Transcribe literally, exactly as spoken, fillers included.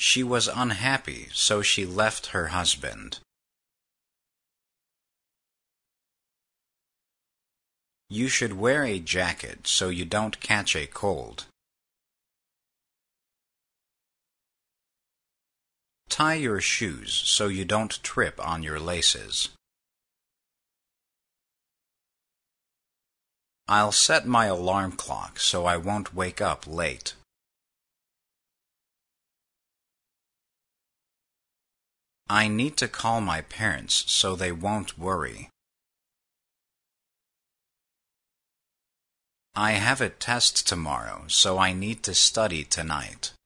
She was unhappy, so she left her husband. You should wear a jacket so you don't catch a cold. Tie your shoes so you don't trip on your laces. I'll set my alarm clock so I won't wake up late. I need to call my parents so they won't worry. I have a test tomorrow, so I need to study tonight.